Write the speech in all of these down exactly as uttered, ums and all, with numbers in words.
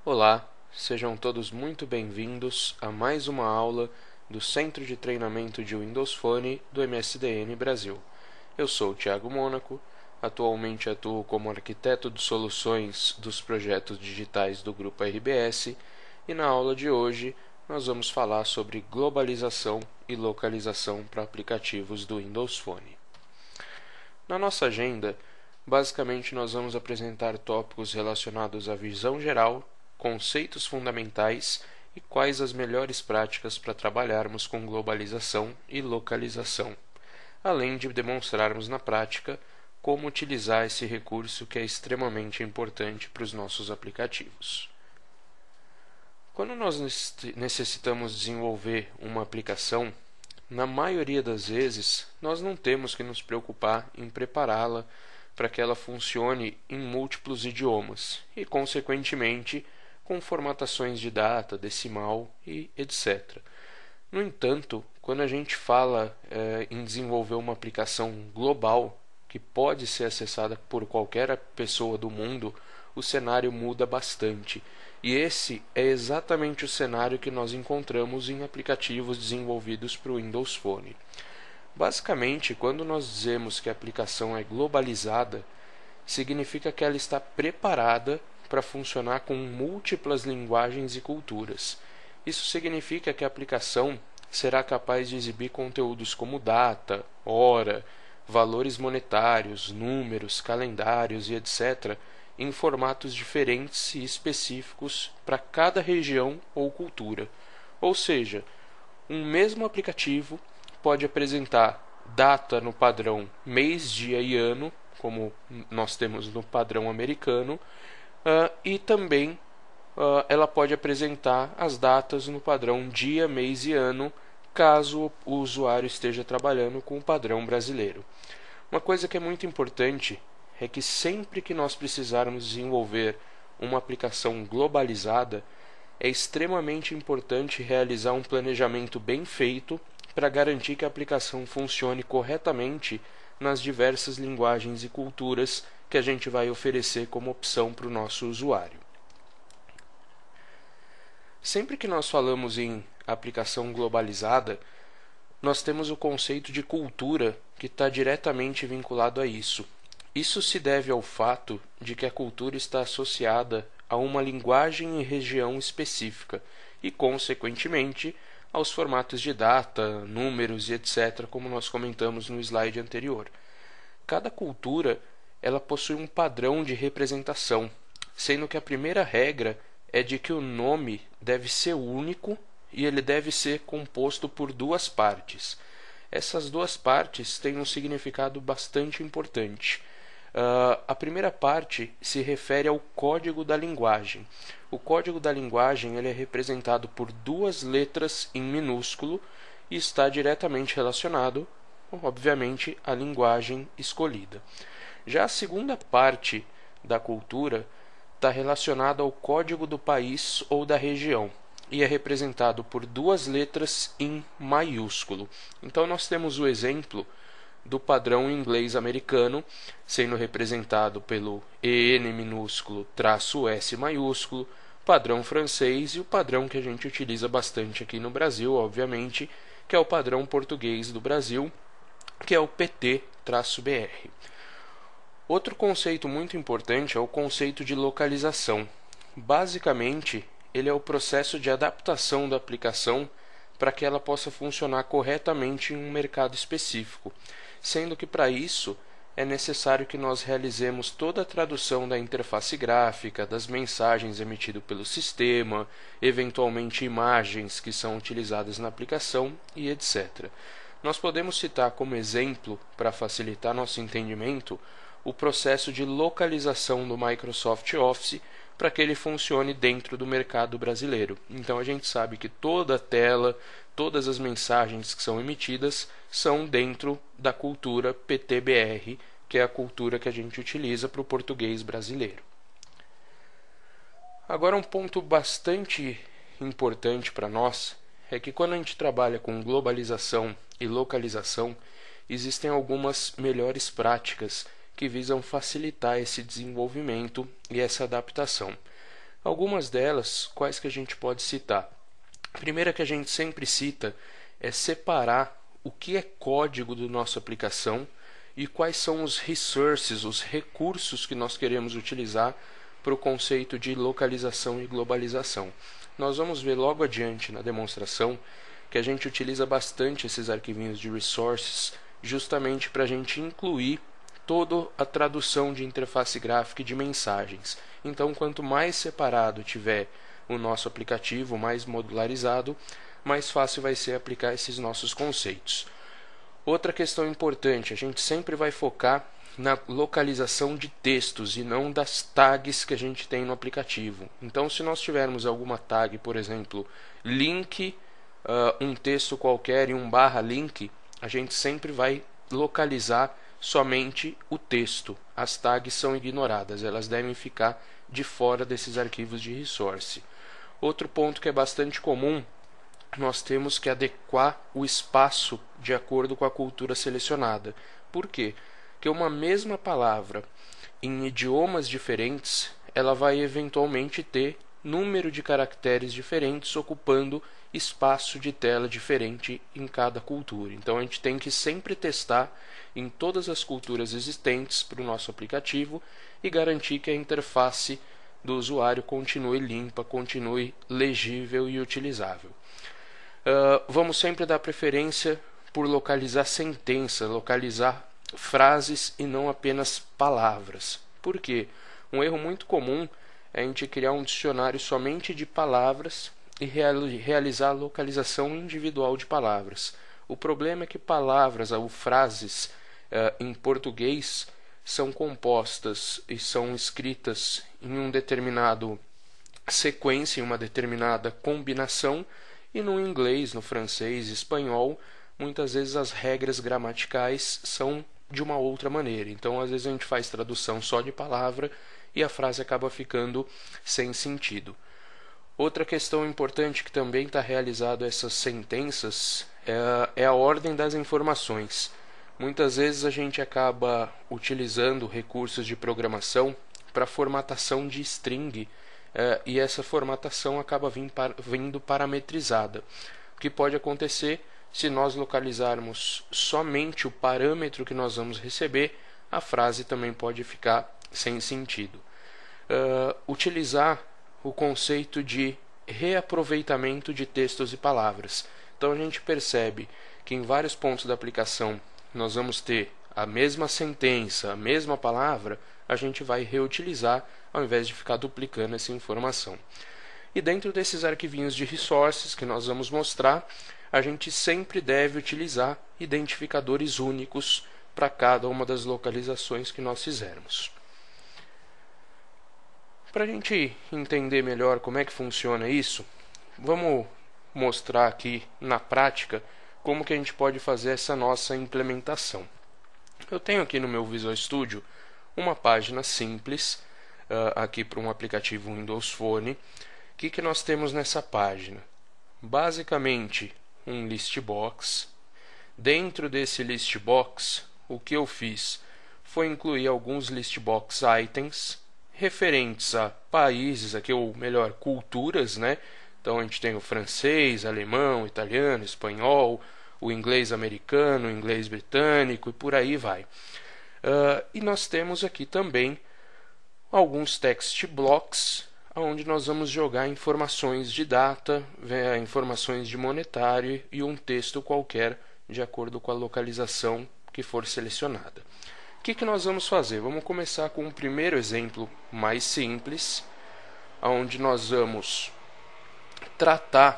Olá, sejam todos muito bem-vindos a mais uma aula do Centro de Treinamento de Windows Phone do M S D N Brasil. Eu sou o Thiago Mônaco, atualmente atuo como arquiteto de soluções dos projetos digitais do Grupo R B S e na aula de hoje nós vamos falar sobre globalização e localização para aplicativos do Windows Phone. Na nossa agenda, basicamente nós vamos apresentar tópicos relacionados à visão geral, conceitos fundamentais e quais as melhores práticas para trabalharmos com globalização e localização, além de demonstrarmos na prática como utilizar esse recurso que é extremamente importante para os nossos aplicativos. Quando nós necessitamos desenvolver uma aplicação, na maioria das vezes nós não temos que nos preocupar em prepará-la para que ela funcione em múltiplos idiomas e, consequentemente, com formatações de data, decimal e etcétera. No entanto, quando a gente fala eh, em desenvolver uma aplicação global que pode ser acessada por qualquer pessoa do mundo, o cenário muda bastante. E esse é exatamente o cenário que nós encontramos em aplicativos desenvolvidos para o Windows Phone. Basicamente, quando nós dizemos que a aplicação é globalizada, significa que ela está preparada para funcionar com múltiplas linguagens e culturas. Isso significa que a aplicação será capaz de exibir conteúdos como data, hora, valores monetários, números, calendários e etcétera em formatos diferentes e específicos para cada região ou cultura. Ou seja, um mesmo aplicativo pode apresentar data no padrão mês, dia e ano, como nós temos no padrão americano, Uh, e também uh, ela pode apresentar as datas no padrão dia, mês e ano, caso o usuário esteja trabalhando com o padrão brasileiro. Uma coisa que é muito importante é que sempre que nós precisarmos desenvolver uma aplicação globalizada, é extremamente importante realizar um planejamento bem feito para garantir que a aplicação funcione corretamente nas diversas linguagens e culturas que a gente vai oferecer como opção para o nosso usuário. Sempre que nós falamos em aplicação globalizada, nós temos o conceito de cultura que está diretamente vinculado a isso. Isso se deve ao fato de que a cultura está associada a uma linguagem e região específica e, consequentemente, aos formatos de data, números e etcétera, como nós comentamos no slide anterior. Cada cultura ela possui um padrão de representação, sendo que a primeira regra é de que o nome deve ser único e ele deve ser composto por duas partes. Essas duas partes têm um significado bastante importante. Uh, a primeira parte se refere ao código da linguagem. O código da linguagem ele é representado por duas letras em minúsculo e está diretamente relacionado, obviamente, à linguagem escolhida. Já a segunda parte da cultura está relacionada ao código do país ou da região e é representado por duas letras em maiúsculo. Então nós temos o exemplo do padrão inglês americano sendo representado pelo E N minúsculo traço S maiúsculo, padrão francês e o padrão que a gente utiliza bastante aqui no Brasil, obviamente, que é o padrão português do Brasil, que é o P T B R. Outro conceito muito importante é o conceito de localização. Basicamente, ele é o processo de adaptação da aplicação para que ela possa funcionar corretamente em um mercado específico, sendo que para isso é necessário que nós realizemos toda a tradução da interface gráfica, das mensagens emitidas pelo sistema, eventualmente imagens que são utilizadas na aplicação e etcétera. Nós podemos citar como exemplo, para facilitar nosso entendimento, o processo de localização do Microsoft Office para que ele funcione dentro do mercado brasileiro. Então a gente sabe que toda a tela, todas as mensagens que são emitidas são dentro da cultura P T B R, que é a cultura que a gente utiliza para o português brasileiro. Agora um ponto bastante importante para nós é que quando a gente trabalha com globalização e localização, existem algumas melhores práticas que visam facilitar esse desenvolvimento e essa adaptação. Algumas delas, quais que a gente pode citar? A primeira que a gente sempre cita é separar o que é código do nossa aplicação e quais são os resources, os recursos que nós queremos utilizar para o conceito de localização e globalização. Nós vamos ver logo adiante na demonstração que a gente utiliza bastante esses arquivinhos de resources justamente para a gente incluir toda a tradução de interface gráfica e de mensagens. Então, quanto mais separado tiver o nosso aplicativo, mais modularizado, mais fácil vai ser aplicar esses nossos conceitos. Outra questão importante, a gente sempre vai focar na localização de textos e não das tags que a gente tem no aplicativo. Então, se nós tivermos alguma tag, por exemplo, link, uh, um texto qualquer e um barra link, a gente sempre vai localizar somente o texto. As tags são ignoradas, elas devem ficar de fora desses arquivos de resource. Outro ponto que é bastante comum, nós temos que adequar o espaço de acordo com a cultura selecionada. Por quê? Porque uma mesma palavra em idiomas diferentes, ela vai eventualmente ter número de caracteres diferentes ocupando espaço de tela diferente em cada cultura. Então a gente tem que sempre testar em todas as culturas existentes para o nosso aplicativo e garantir que a interface do usuário continue limpa, continue legível e utilizável. Uh, vamos sempre dar preferência por localizar sentença, localizar frases e não apenas palavras. Por quê? Um erro muito comum é a gente criar um dicionário somente de palavras e realizar a localização individual de palavras. O problema é que palavras ou frases uh, em português são compostas e são escritas em um determinado sequência, em uma determinada combinação, e no inglês, no francês, espanhol, muitas vezes as regras gramaticais são de uma outra maneira. Então, às vezes a gente faz tradução só de palavra e a frase acaba ficando sem sentido. Outra questão importante que também está realizado essas sentenças é, é a ordem das informações. Muitas vezes a gente acaba utilizando recursos de programação para formatação de string eh, e essa formatação acaba vindo parametrizada. O que pode acontecer se nós localizarmos somente o parâmetro que nós vamos receber, a frase também pode ficar sem sentido. Uh, utilizar o conceito de reaproveitamento de textos e palavras. Então a gente percebe que em vários pontos da aplicação nós vamos ter a mesma sentença, a mesma palavra, a gente vai reutilizar ao invés de ficar duplicando essa informação. E dentro desses arquivinhos de resources que nós vamos mostrar, a gente sempre deve utilizar identificadores únicos para cada uma das localizações que nós fizermos. Para a gente entender melhor como é que funciona isso, vamos mostrar aqui na prática como que a gente pode fazer essa nossa implementação. Eu tenho aqui no meu Visual Studio uma página simples, uh, aqui para um aplicativo Windows Phone. O que, que nós temos nessa página? Basicamente, um list box. Dentro desse list box, o que eu fiz foi incluir alguns list box items referentes a países, aqui, ou melhor, culturas, né? Então a gente tem o francês, alemão, italiano, espanhol, o inglês americano, o inglês britânico e por aí vai. Uh, e nós temos aqui também alguns text blocks, onde nós vamos jogar informações de data, informações de monetário e um texto qualquer de acordo com a localização que for selecionada. O que, que nós vamos fazer? Vamos começar com o primeiro exemplo mais simples, onde nós vamos tratar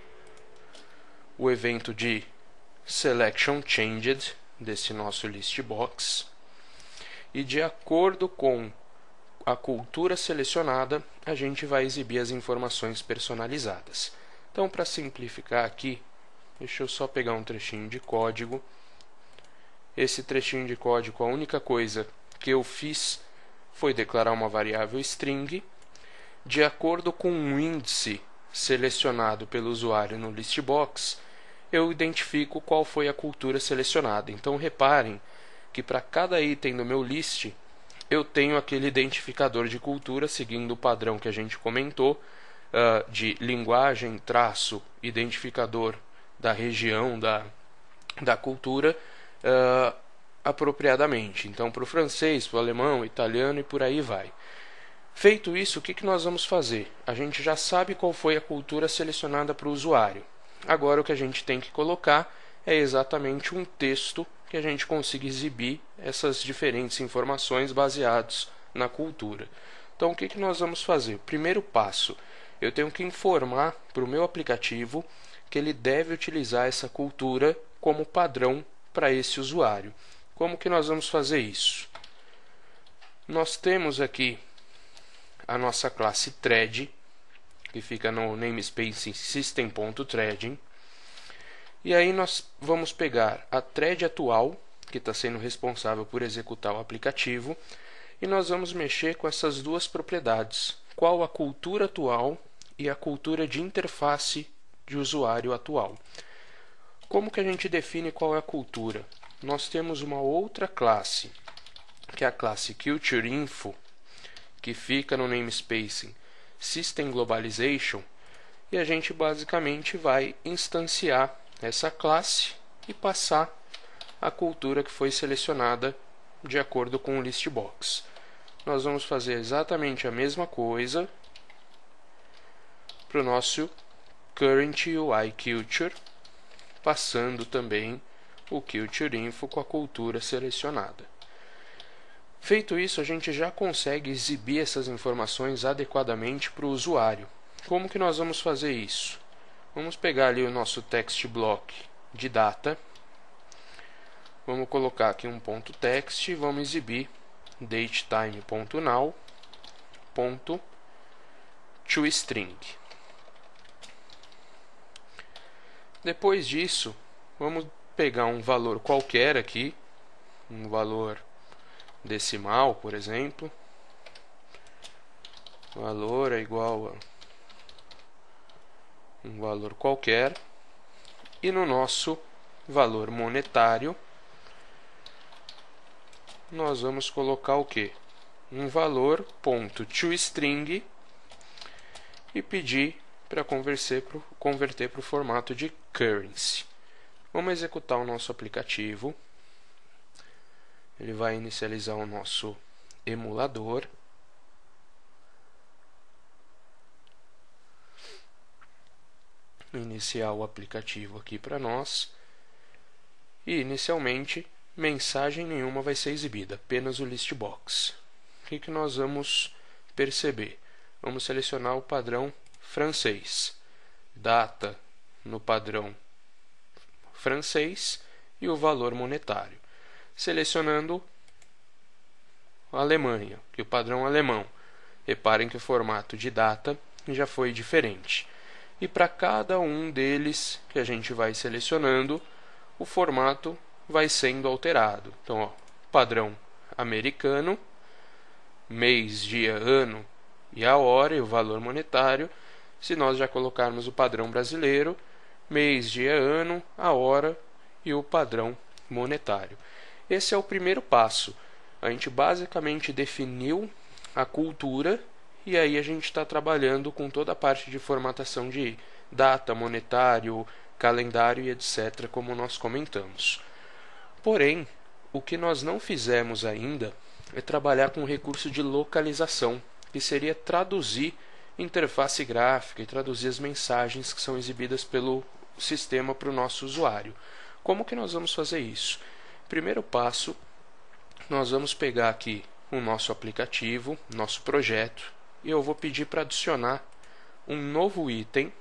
o evento de selection changed desse nosso list box e de acordo com a cultura selecionada a gente vai exibir as informações personalizadas. Então, para simplificar aqui, deixa eu só pegar um trechinho de código. Esse trechinho de código, a única coisa que eu fiz foi declarar uma variável string. De acordo com o índice selecionado pelo usuário no list box, eu identifico qual foi a cultura selecionada. Então reparem que para cada item do meu list eu tenho aquele identificador de cultura seguindo o padrão que a gente comentou, uh, de linguagem, traço, identificador da região, da, da cultura, uh, apropriadamente. Então, para o francês, para o alemão, italiano e por aí vai. Feito isso, o que, que nós vamos fazer? A gente já sabe qual foi a cultura selecionada para o usuário. Agora o que a gente tem que colocar é exatamente um texto que a gente consiga exibir essas diferentes informações baseadas na cultura. Então o que, que nós vamos fazer? Primeiro passo, eu tenho que informar para o meu aplicativo que ele deve utilizar essa cultura como padrão para esse usuário. Como que nós vamos fazer isso? Nós temos aqui a nossa classe thread, que fica no namespace system.threading. E aí nós vamos pegar a thread atual, que está sendo responsável por executar o aplicativo, e nós vamos mexer com essas duas propriedades. Qual a cultura atual e a cultura de interface de usuário atual. Como que a gente define qual é a cultura? Nós temos uma outra classe, que é a classe culture.info, que fica no namespace System Globalization, e a gente basicamente vai instanciar essa classe e passar a cultura que foi selecionada de acordo com o listbox. Nós vamos fazer exatamente a mesma coisa para o nosso current U I culture, passando também o culture.info com a cultura selecionada. Feito isso, a gente já consegue exibir essas informações adequadamente para o usuário. Como que nós vamos fazer isso? Vamos pegar ali o nosso text block de data, vamos colocar aqui um ponto text e vamos exibir datetime.now.toString. Depois disso, vamos pegar um valor qualquer aqui, um valor decimal, por exemplo. Valor é igual a um valor qualquer, e no nosso valor monetário nós vamos colocar o que? Um valor ponto toString e pedir para converter para converter para o formato de currency. Vamos executar o nosso aplicativo. Ele vai inicializar o nosso emulador. Iniciar o aplicativo aqui para nós. E inicialmente mensagem nenhuma vai ser exibida, apenas o listbox. O que, que nós vamos perceber? Vamos selecionar o padrão francês. Data no padrão francês e o valor monetário. Selecionando a Alemanha, que o padrão alemão. Reparem que o formato de data já foi diferente. E para cada um deles que a gente vai selecionando, o formato vai sendo alterado. Então, ó, padrão americano, mês, dia, ano e a hora e o valor monetário. Se nós já colocarmos o padrão brasileiro, mês, dia, ano, a hora e o padrão monetário. Esse é o primeiro passo. A gente basicamente definiu a cultura e aí a gente está trabalhando com toda a parte de formatação de data, monetário, calendário e etcétera, como nós comentamos. Porém, o que nós não fizemos ainda é trabalhar com o recurso de localização, que seria traduzir interface gráfica e traduzir as mensagens que são exibidas pelo sistema para o nosso usuário. Como que nós vamos fazer isso? Primeiro passo, nós vamos pegar aqui o nosso aplicativo, nosso projeto, e eu vou pedir para adicionar um novo item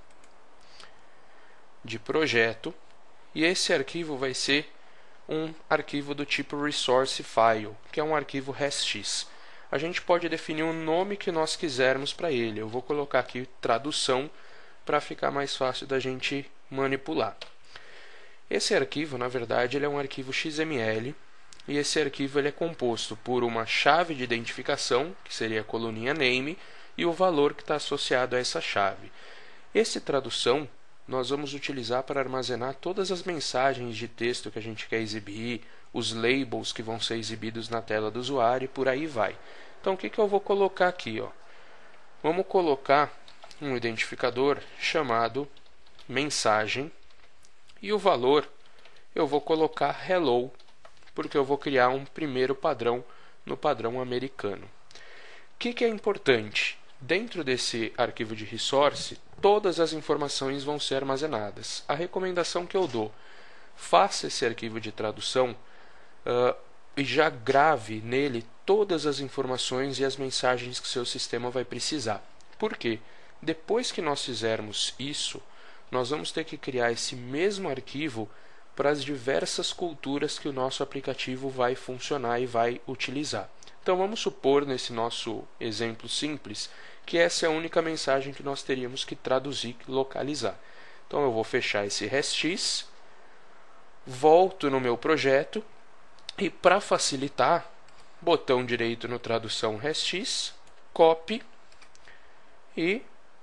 de projeto, e esse arquivo vai ser um arquivo do tipo resource file, que é um arquivo restx. A gente pode definir o nome que nós quisermos para ele. Eu vou colocar aqui tradução para ficar mais fácil da gente manipular. Esse arquivo, na verdade, ele é um arquivo X M L, e esse arquivo ele é composto por uma chave de identificação, que seria a coluninha name, e o valor que está associado a essa chave. Esse tradução nós vamos utilizar para armazenar todas as mensagens de texto que a gente quer exibir, os labels que vão ser exibidos na tela do usuário e por aí vai. Então o que, que eu vou colocar aqui? Ó? Vamos colocar um identificador chamado mensagem e o valor eu vou colocar hello, porque eu vou criar um primeiro padrão no padrão americano. O que, que é importante? Dentro desse arquivo de resource, todas as informações vão ser armazenadas. A recomendação que eu dou, faça esse arquivo de tradução uh, e já grave nele todas as informações e as mensagens que seu sistema vai precisar. Por quê? Depois que nós fizermos isso, nós vamos ter que criar esse mesmo arquivo para as diversas culturas que o nosso aplicativo vai funcionar e vai utilizar. Então vamos supor, nesse nosso exemplo simples, que essa é a única mensagem que nós teríamos que traduzir, localizar. Então eu vou fechar esse restx, volto no meu projeto e, para facilitar, botão direito no tradução restx, copy e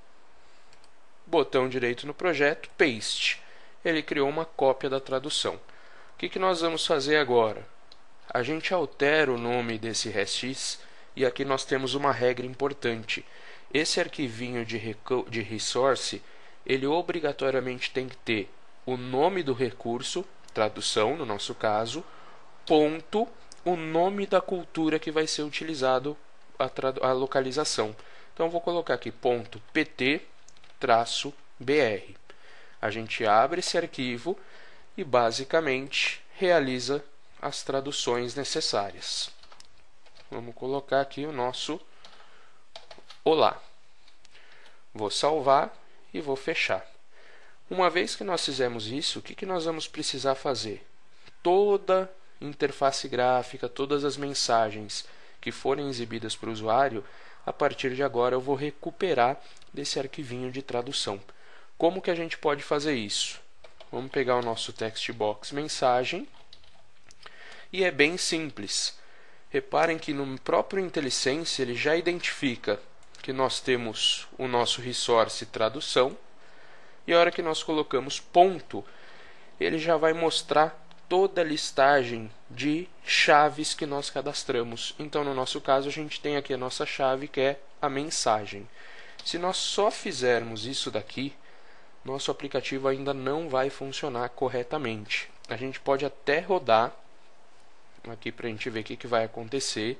botão direito no projeto, paste. Ele criou uma cópia da tradução. O que, que nós vamos fazer agora? A gente altera o nome desse restx e aqui nós temos uma regra importante. Esse arquivinho de, de resource, ele obrigatoriamente tem que ter o nome do recurso, tradução no nosso caso, ponto, o nome da cultura que vai ser utilizado a, a localização. Então eu vou colocar aqui ponto pt traço br. A gente abre esse arquivo e basicamente realiza as traduções necessárias. Vamos colocar aqui o nosso olá. Vou salvar e vou fechar. Uma vez que nós fizemos isso, o que, que nós vamos precisar fazer? Toda interface gráfica, todas as mensagens que forem exibidas para o usuário, a partir de agora eu vou recuperar desse arquivinho de tradução. Como que a gente pode fazer isso? Vamos pegar o nosso text box mensagem e é bem simples. Reparem que no próprio IntelliSense ele já identifica que nós temos o nosso resource tradução e a hora que nós colocamos ponto, ele já vai mostrar toda a listagem de chaves que nós cadastramos. Então, no nosso caso, a gente tem aqui a nossa chave que é a mensagem. Se nós só fizermos isso daqui, nosso aplicativo ainda não vai funcionar corretamente. A gente pode até rodar aqui para a gente ver o que, que vai acontecer.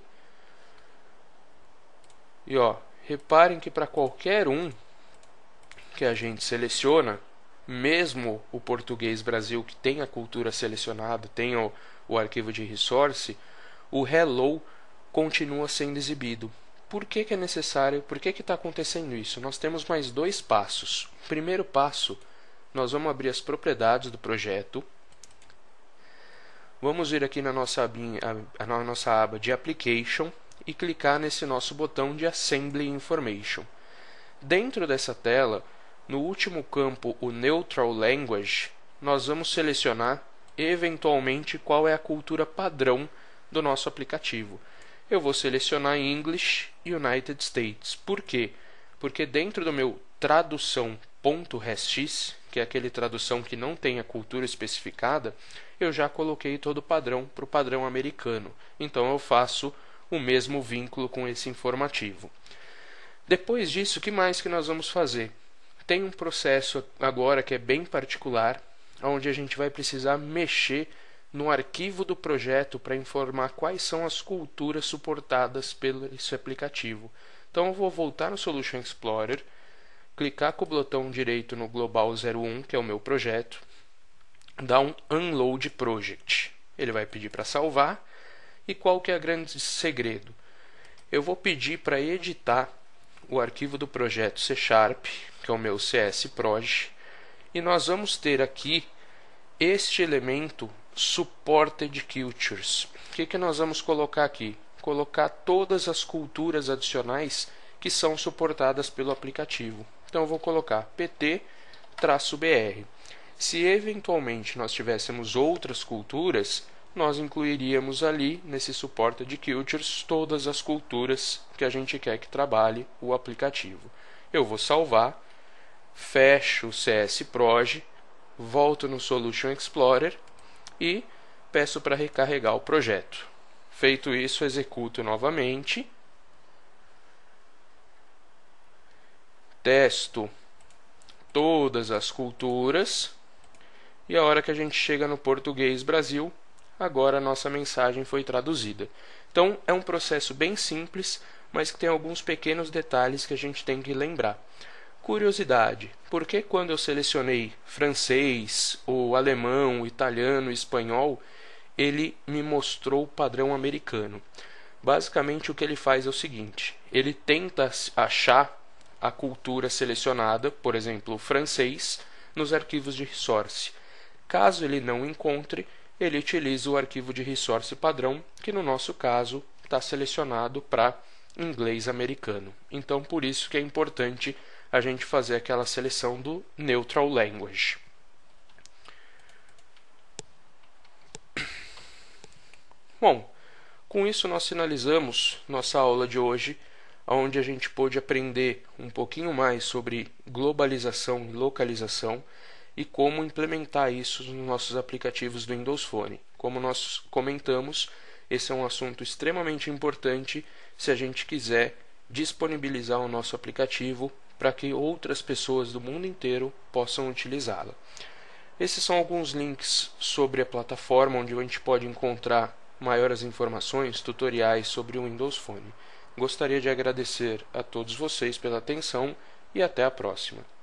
E ó, reparem que para qualquer um que a gente seleciona, mesmo o português Brasil que tem a cultura selecionada, tem o, o arquivo de resource, o hello continua sendo exibido. Por que, que é necessário? Por que que está acontecendo isso? Nós temos mais dois passos. Primeiro passo, nós vamos abrir as propriedades do projeto. Vamos vir aqui na nossa, abinha, a, na nossa aba de Application e clicar nesse nosso botão de Assembly Information. Dentro dessa tela, no último campo, o Neutral Language, nós vamos selecionar eventualmente qual é a cultura padrão do nosso aplicativo. Eu vou selecionar English United States. Por quê? Porque dentro do meu tradução.restx, que é aquele tradução que não tem a cultura especificada, eu já coloquei todo o padrão para o padrão americano. Então eu faço o mesmo vínculo com esse informativo. Depois disso, o que mais que nós vamos fazer? Tem um processo agora que é bem particular, onde a gente vai precisar mexer no arquivo do projeto para informar quais são as culturas suportadas pelo esse aplicativo. Então eu vou voltar no Solution Explorer, clicar com o botão direito no Global zero um, que é o meu projeto, dar um Unload Project. Ele vai pedir para salvar. E qual que é o grande segredo? Eu vou pedir para editar o arquivo do projeto C Sharp, que é o meu C S Proj, e nós vamos ter aqui este elemento Supported Cultures. O que, que nós vamos colocar aqui? Colocar todas as culturas adicionais que são suportadas pelo aplicativo. Então eu vou colocar pt-br. Se eventualmente nós tivéssemos outras culturas, nós incluiríamos ali nesse Supported Cultures todas as culturas que a gente quer que trabalhe o aplicativo. Eu vou salvar, fecho o C S Proj, volto no Solution Explorer e peço para recarregar o projeto. Feito isso, executo novamente. Testo todas as culturas. E a hora que a gente chega no português Brasil, agora a nossa mensagem foi traduzida. Então, é um processo bem simples, mas que tem alguns pequenos detalhes que a gente tem que lembrar. Curiosidade, por que quando eu selecionei francês, ou alemão, o italiano, o espanhol, ele me mostrou o padrão americano? Basicamente o que ele faz é o seguinte, ele tenta achar a cultura selecionada, por exemplo, o francês, nos arquivos de resource. Caso ele não encontre, ele utiliza o arquivo de resource padrão, que no nosso caso está selecionado para inglês americano. Então, por isso que é importante a gente fazer aquela seleção do Neutral Language. Bom, com isso nós finalizamos nossa aula de hoje, onde a gente pôde aprender um pouquinho mais sobre globalização e localização e como implementar isso nos nossos aplicativos do Windows Phone. Como nós comentamos, esse é um assunto extremamente importante se a gente quiser disponibilizar o nosso aplicativo para que outras pessoas do mundo inteiro possam utilizá-la. Esses são alguns links sobre a plataforma onde a gente pode encontrar maiores informações, tutoriais sobre o Windows Phone. Gostaria de agradecer a todos vocês pela atenção e até a próxima.